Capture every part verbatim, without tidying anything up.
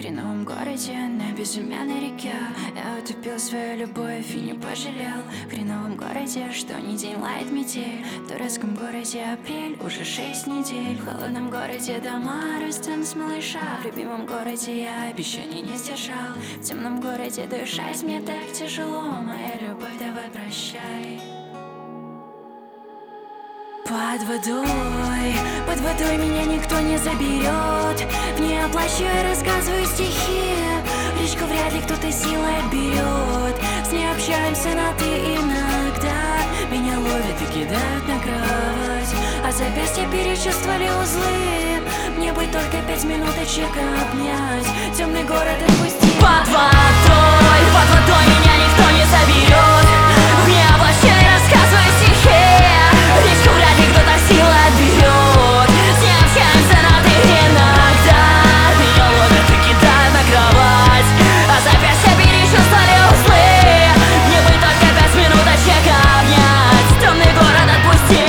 хреновом городе, на безымянной реке. Я утопил свою любовь и не пожалел. В хреновом городе, что ни день лает метель. В турецком городе апрель, уже шесть недель. В холодном городе дома ростом с малыша. В любимом городе я обещаний не сдержал. В темном городе дышать мне так тяжело. Моя любовь, давай прощай. Под водой, под водой меня никто не заберет. В ней оплачивая рассказываю стихи. Речку вряд ли кто-то силой берет. С ней общаемся на ты иногда. Меня ловят и кидают на кровать, а запястья перечувствовали узлы. Мне бы только пять минуточек обнять. Темный город отпусти. Под водой, под водой меня никто не заберет. В ней оплачивая рассказываю стихи. Речку вряд ли кто-то силой отберет. С ней общаемся на ты иногда. Меня ловят и кидают на кровать, а запястья перечувствовали узлы. Мне бы только пять минуточек обнять. Темный город отпусти.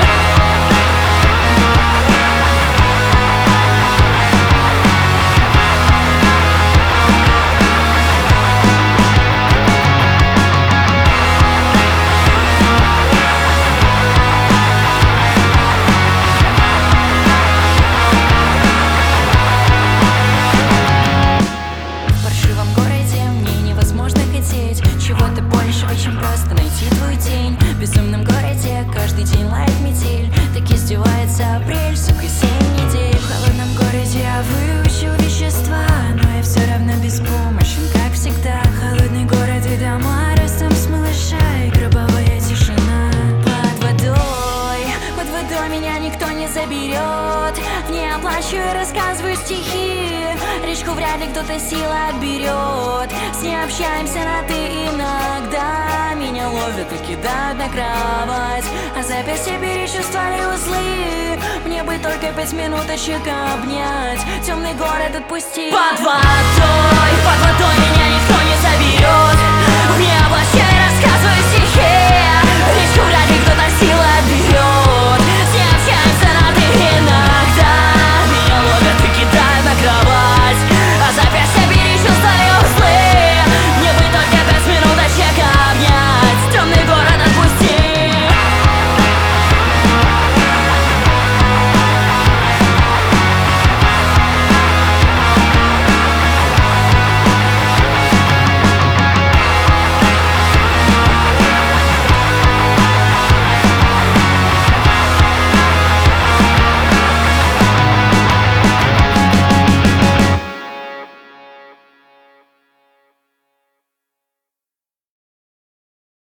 Чего-то большего, чем просто найти твой день. В безумном городе каждый день лает метель. Так издевается апрель, сука, семь недель. В холодном городе я выучил вещества, но я все равно беспомощен, как всегда. Холодный город и дома ростом с малыша, и гробовая тишина. Под водой, под водой меня никто не заберет. В ней оплачиваю, рассказываю стихи. Речку вряд ли кто-то силой отберет. С ней общаемся на ты иногда. Меня ловят и кидают на кровать, а запястья перечувствовали узлы. Мне бы только пять минуточек обнять. Темный город отпусти. Под водой, под водой меня никто не заберет. В ней облачай рассказываю стихи. Речку вряд ли кто-то силой отберет.